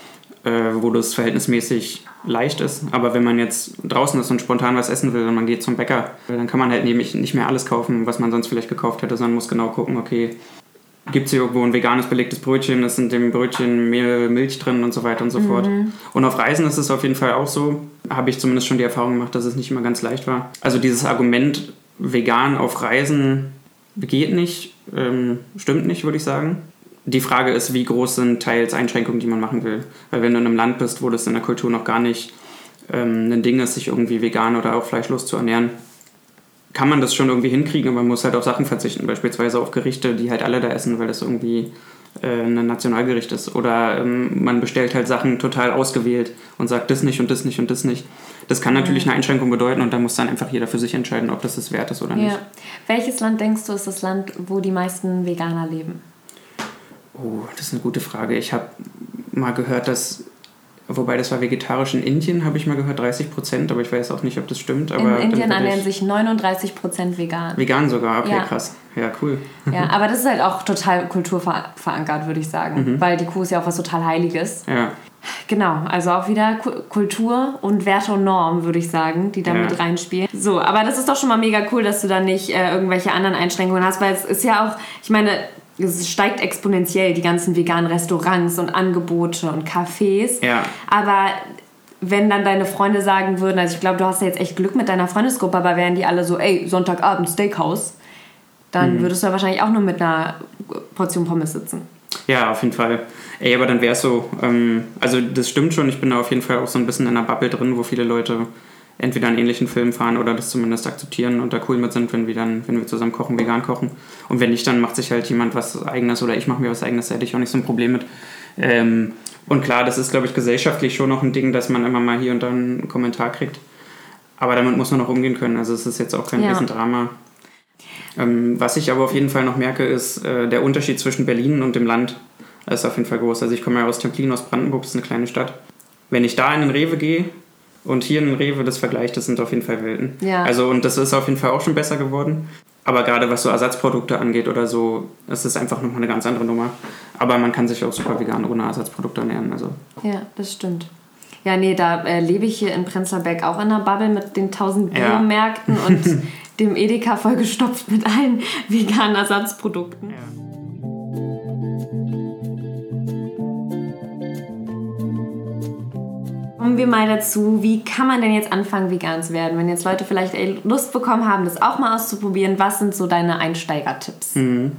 wo das verhältnismäßig leicht ist. Aber wenn man jetzt draußen ist und spontan was essen will und man geht zum Bäcker, dann kann man halt nämlich nicht mehr alles kaufen, was man sonst vielleicht gekauft hätte, sondern muss genau gucken, okay, gibt es hier irgendwo ein veganes belegtes Brötchen, ist in dem Brötchen Mehl, Milch drin und so weiter und so fort. Und auf Reisen ist es auf jeden Fall auch so, habe ich zumindest schon die Erfahrung gemacht, dass es nicht immer ganz leicht war. Also dieses Argument, vegan auf Reisen geht nicht, stimmt nicht, würde ich sagen. Die Frage ist, wie groß sind teils Einschränkungen, die man machen will. Weil wenn du in einem Land bist, wo das in der Kultur noch gar nicht ein Ding ist, sich irgendwie vegan oder auch fleischlos zu ernähren, kann man das schon irgendwie hinkriegen, aber man muss halt auf Sachen verzichten, beispielsweise auf Gerichte, die halt alle da essen, weil das irgendwie ein Nationalgericht ist. Oder man bestellt halt Sachen total ausgewählt und sagt das nicht und das nicht und das nicht. Das kann natürlich eine Einschränkung bedeuten und da muss dann einfach jeder für sich entscheiden, ob das wert ist oder nicht. Welches Land denkst du ist das Land, wo die meisten Veganer leben? Oh, das ist eine gute Frage. Ich habe mal gehört, dass, wobei das war vegetarisch in Indien, habe ich mal gehört, 30%, aber ich weiß auch nicht, ob das stimmt. Aber in Indien ernähren sich 39% vegan. Vegan sogar, okay, krass. Ja, cool. Ja, aber das ist halt auch total kulturverankert, würde ich sagen, weil die Kuh ist ja auch was total Heiliges. Ja. Genau, also auch wieder Kultur und Werte und Normen, würde ich sagen, die da mit reinspielen. So, aber das ist doch schon mal mega cool, dass du da nicht irgendwelche anderen Einschränkungen hast, weil es ist ja auch, ich meine, es steigt exponentiell, die ganzen veganen Restaurants und Angebote und Cafés. Ja. Aber wenn dann deine Freunde sagen würden, also ich glaube, du hast ja jetzt echt Glück mit deiner Freundesgruppe, aber wären die alle so, ey, Sonntagabend Steakhouse, dann würdest du ja wahrscheinlich auch nur mit einer Portion Pommes sitzen. Ja, auf jeden Fall. Ey, aber dann wäre es so, also das stimmt schon, ich bin da auf jeden Fall auch so ein bisschen in einer Bubble drin, wo viele Leute entweder einen ähnlichen Film fahren oder das zumindest akzeptieren und da cool mit sind, wenn wir zusammen kochen, vegan kochen. Und wenn nicht, dann macht sich halt jemand was Eigenes oder ich mache mir was Eigenes, da hätte ich auch nicht so ein Problem mit. Und klar, das ist, glaube ich, gesellschaftlich schon noch ein Ding, dass man immer mal hier und da einen Kommentar kriegt. Aber damit muss man noch umgehen können, also es ist jetzt auch kein Riesendrama. Was ich aber auf jeden Fall noch merke, ist der Unterschied zwischen Berlin und dem Land. Das ist auf jeden Fall groß. Also ich komme ja aus Templin, aus Brandenburg, das ist eine kleine Stadt. Wenn ich da in den Rewe gehe und hier in den Rewe das vergleiche, das sind auf jeden Fall Welten. Ja. Also und das ist auf jeden Fall auch schon besser geworden. Aber gerade was so Ersatzprodukte angeht oder so, das ist einfach nochmal eine ganz andere Nummer. Aber man kann sich auch super vegan ohne Ersatzprodukte ernähren. Also. Ja, das stimmt. Ja, nee, da lebe ich hier in Prenzlauer Berg auch in einer Bubble mit den 1000 Biomärkten und dem Edeka vollgestopft mit allen veganen Ersatzprodukten. Ja. Kommen wir mal dazu, wie kann man denn jetzt anfangen, vegan zu werden? Wenn jetzt Leute vielleicht Lust bekommen haben, das auch mal auszuprobieren, was sind so deine Einsteigertipps?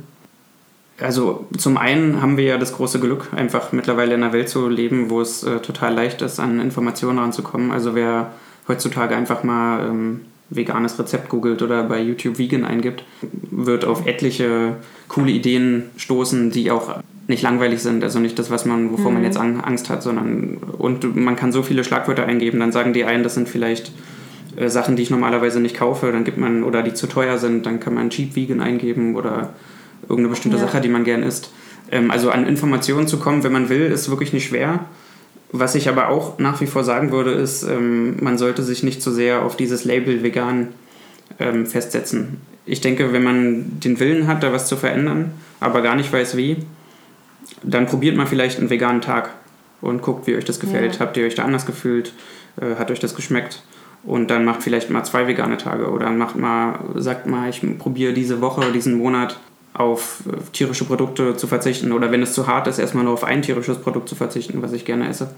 Also zum einen haben wir ja das große Glück, einfach mittlerweile in einer Welt zu leben, wo es total leicht ist, an Informationen ranzukommen. Also wer heutzutage einfach mal veganes Rezept googelt oder bei YouTube Vegan eingibt, wird auf etliche coole Ideen stoßen, die auch nicht langweilig sind. Also nicht das, wovor man jetzt Angst hat, sondern und man kann so viele Schlagwörter eingeben, dann sagen die einen, das sind vielleicht Sachen, die ich normalerweise nicht kaufe, dann gibt man, oder die zu teuer sind, dann kann man Cheap Vegan eingeben oder irgendeine bestimmte Sache, die man gern isst. Also an Informationen zu kommen, wenn man will, ist wirklich nicht schwer. Was ich aber auch nach wie vor sagen würde, ist, man sollte sich nicht zu sehr auf dieses Label vegan festsetzen. Ich denke, wenn man den Willen hat, da was zu verändern, aber gar nicht weiß wie, dann probiert man vielleicht einen veganen Tag und guckt, wie euch das gefällt. Habt ihr euch da anders gefühlt? Hat euch das geschmeckt? Und dann macht vielleicht mal 2 vegane Tage oder sagt mal, ich probiere diese Woche, diesen Monat auf tierische Produkte zu verzichten oder wenn es zu hart ist, erstmal nur auf ein tierisches Produkt zu verzichten, was ich gerne esse.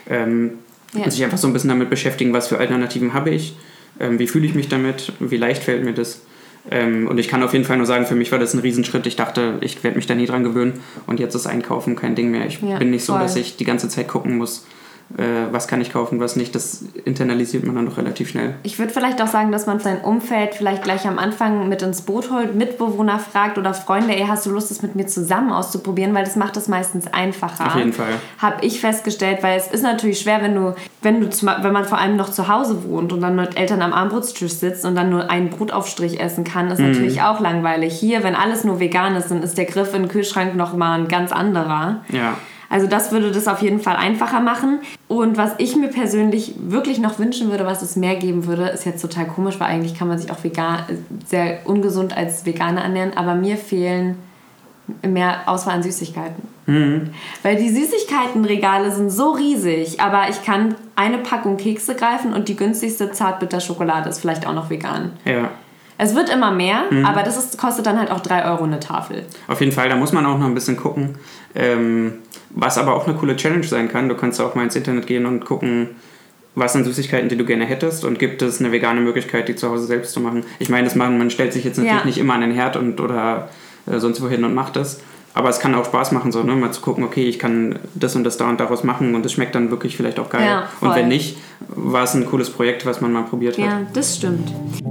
Und sich einfach so ein bisschen damit beschäftigen, was für Alternativen habe ich, wie fühle ich mich damit, wie leicht fällt mir das. Und ich kann auf jeden Fall nur sagen, für mich war das ein Riesenschritt. Ich dachte, ich werde mich da nie dran gewöhnen und jetzt ist Einkaufen kein Ding mehr. Ich bin nicht so, dass ich die ganze Zeit gucken muss, was kann ich kaufen, was nicht. Das internalisiert man dann doch relativ schnell. Ich würde vielleicht auch sagen, dass man sein Umfeld vielleicht gleich am Anfang mit ins Boot holt, Mitbewohner fragt oder Freunde, ey, hast du Lust, das mit mir zusammen auszuprobieren, weil das macht es meistens einfacher. Auf jeden Fall. Habe ich festgestellt, weil es ist natürlich schwer, wenn man vor allem noch zu Hause wohnt und dann mit Eltern am Abendbrotstisch sitzt und dann nur einen Brotaufstrich essen kann, ist natürlich auch langweilig. Hier, wenn alles nur vegan ist, dann ist der Griff in den Kühlschrank noch mal ein ganz anderer. Ja. Also das würde das auf jeden Fall einfacher machen. Und was ich mir persönlich wirklich noch wünschen würde, was es mehr geben würde, ist jetzt total komisch, weil eigentlich kann man sich auch sehr ungesund als Veganer ernähren, aber mir fehlen mehr Auswahl an Süßigkeiten. Weil die Süßigkeitenregale sind so riesig, aber ich kann eine Packung Kekse greifen und die günstigste Zartbitterschokolade ist vielleicht auch noch vegan. Ja. Es wird immer mehr, aber kostet dann halt auch 3 Euro eine Tafel. Auf jeden Fall, da muss man auch noch ein bisschen gucken. Was aber auch eine coole Challenge sein kann, du kannst auch mal ins Internet gehen und gucken, was sind Süßigkeiten, die du gerne hättest und gibt es eine vegane Möglichkeit, die zu Hause selbst zu machen. Ich meine, man stellt sich jetzt natürlich nicht immer an den Herd oder sonst wohin und macht das. Aber es kann auch Spaß machen, so, ne? Mal zu gucken, okay, ich kann das und das da und daraus machen und es schmeckt dann wirklich vielleicht auch geil. Ja, voll. Und wenn nicht, war es ein cooles Projekt, was man mal probiert hat. Ja, das stimmt.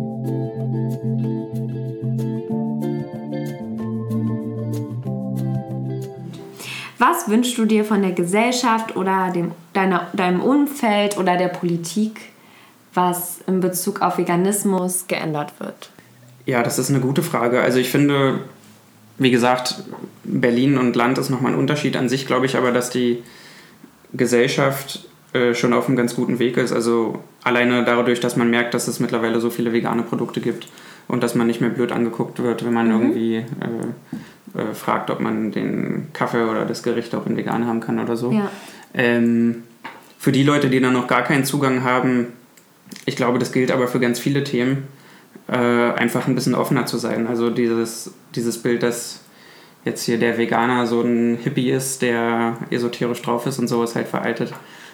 Was wünschst du dir von der Gesellschaft oder deinem Umfeld oder der Politik, was in Bezug auf Veganismus geändert wird? Ja, das ist eine gute Frage. Also ich finde, wie gesagt, Berlin und Land ist nochmal ein Unterschied an sich, glaube ich, aber dass die Gesellschaft schon auf einem ganz guten Weg ist. Also alleine dadurch, dass man merkt, dass es mittlerweile so viele vegane Produkte gibt und dass man nicht mehr blöd angeguckt wird, wenn man irgendwie fragt, ob man den Kaffee oder das Gericht auch in vegan haben kann oder so. Ja. Für die Leute, die dann noch gar keinen Zugang haben, ich glaube, das gilt aber für ganz viele Themen, einfach ein bisschen offener zu sein. Also dieses Bild, dass jetzt hier der Veganer so ein Hippie ist, der esoterisch drauf ist und so, ist halt veraltet.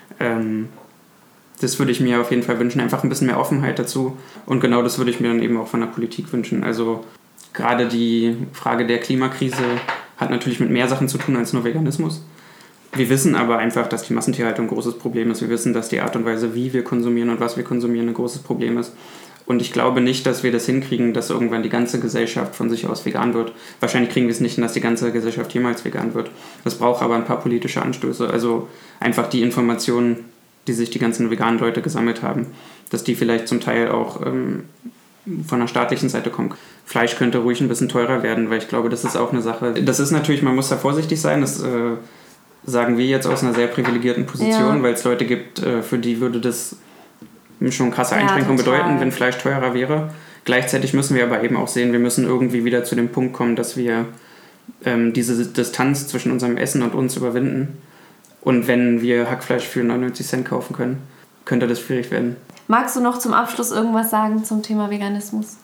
Das würde ich mir auf jeden Fall wünschen, einfach ein bisschen mehr Offenheit dazu. Und genau das würde ich mir dann eben auch von der Politik wünschen. Also gerade die Frage der Klimakrise hat natürlich mit mehr Sachen zu tun als nur Veganismus. Wir wissen aber einfach, dass die Massentierhaltung ein großes Problem ist. Wir wissen, dass die Art und Weise, wie wir konsumieren und was wir konsumieren, ein großes Problem ist. Und ich glaube nicht, dass wir das hinkriegen, dass irgendwann die ganze Gesellschaft von sich aus vegan wird. Wahrscheinlich kriegen wir es nicht hin, dass die ganze Gesellschaft jemals vegan wird. Das braucht aber ein paar politische Anstöße. Also einfach die Informationen, die sich die ganzen veganen Leute gesammelt haben, dass die vielleicht zum Teil auch von der staatlichen Seite kommen. Fleisch könnte ruhig ein bisschen teurer werden, weil ich glaube, das ist auch eine Sache. Das ist natürlich, man muss da vorsichtig sein, das sagen wir jetzt aus einer sehr privilegierten Position, weil es Leute gibt, für die würde das schon krasse Einschränkungen bedeuten, wenn Fleisch teurer wäre. Gleichzeitig müssen wir aber eben auch sehen, wir müssen irgendwie wieder zu dem Punkt kommen, dass wir diese Distanz zwischen unserem Essen und uns überwinden. Und wenn wir Hackfleisch für 99 Cent kaufen können, könnte das schwierig werden. Magst du noch zum Abschluss irgendwas sagen zum Thema Veganismus?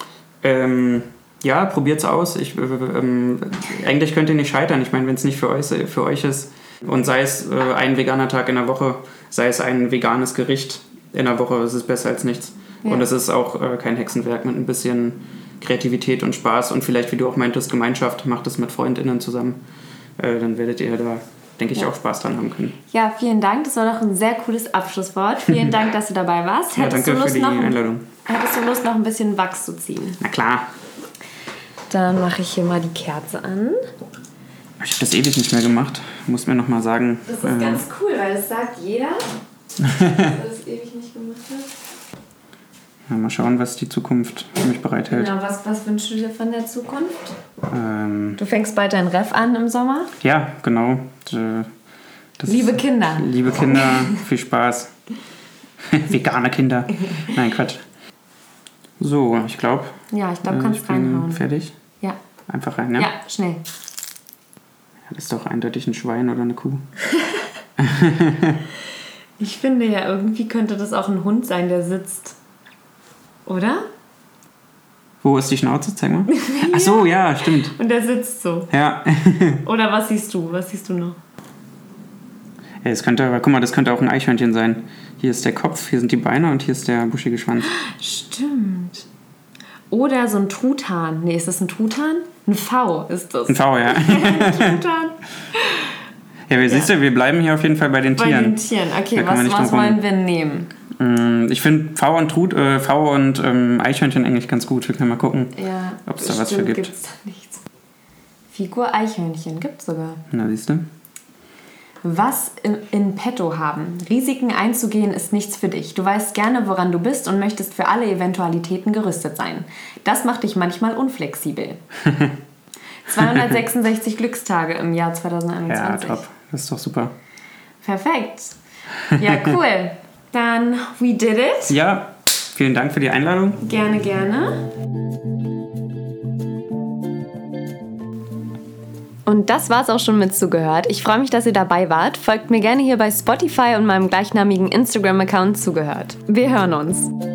Ja, probiert's aus. Eigentlich könnt ihr nicht scheitern. Ich meine, wenn es nicht für euch ist und sei es ein veganer Tag in der Woche, sei es ein veganes Gericht in der Woche, ist es besser als nichts. Ja. Und es ist auch kein Hexenwerk mit ein bisschen Kreativität und Spaß und vielleicht, wie du auch meintest, Gemeinschaft. Macht es mit FreundInnen zusammen. Dann werdet ihr da, denke ich, auch Spaß dran haben können. Ja, vielen Dank. Das war doch ein sehr cooles Abschlusswort. Vielen Dank, dass du dabei warst. Ja, danke für die Einladung. Hättest du Lust, noch ein bisschen Wachs zu ziehen? Na klar. Dann mache ich hier mal die Kerze an. Ich habe das ewig nicht mehr gemacht. Muss mir noch mal sagen. Das ist ganz cool, weil das sagt jeder, dass er das ewig nicht gemacht hat. Ja, mal schauen, was die Zukunft für mich bereithält. Genau, was wünschst du dir von der Zukunft? Du fängst bald dein Ref an im Sommer? Ja, genau. Liebe Kinder. Liebe Kinder, viel Spaß. Vegane Kinder. Nein, Quatsch. So, ich glaube. Ja, ich glaube, kannst reinhauen. Fertig? Ja. Einfach rein, ne? Ja, schnell. Ja, das ist doch eindeutig ein Schwein oder eine Kuh. Ich finde ja, irgendwie könnte das auch ein Hund sein, der sitzt. Oder? Wo ist die Schnauze? Zeig mal. Ach so, ja, stimmt. Und der sitzt so. Ja. Oder was siehst du? Was siehst du noch? Ja, guck mal, das könnte auch ein Eichhörnchen sein. Hier ist der Kopf, hier sind die Beine und hier ist der buschige Schwanz. Stimmt. Oder so ein Truthahn. Nee, ist das ein Truthahn? Ein V ist das. Ein V, ja. Ein Truthahn. Ja, siehst du, wir bleiben hier auf jeden Fall bei den Tieren. Bei den Tieren, okay. Was wollen wir nehmen? Ich finde V und Eichhörnchen eigentlich ganz gut. Wir können mal gucken, ob es da was für gibt. Gibt's da nichts. Figur Eichhörnchen gibt's sogar. Na, siehst du? Was in petto haben. Risiken einzugehen ist nichts für dich. Du weißt gerne, woran du bist und möchtest für alle Eventualitäten gerüstet sein. Das macht dich manchmal unflexibel. 266 Glückstage im Jahr 2021. Ja, top. Das ist doch super. Perfekt. Ja, cool. Dann, we did it. Ja, vielen Dank für die Einladung. Gerne, gerne. Und das war's auch schon mit Zugehört. Ich freue mich, dass ihr dabei wart. Folgt mir gerne hier bei Spotify und meinem gleichnamigen Instagram-Account Zugehört. Wir hören uns.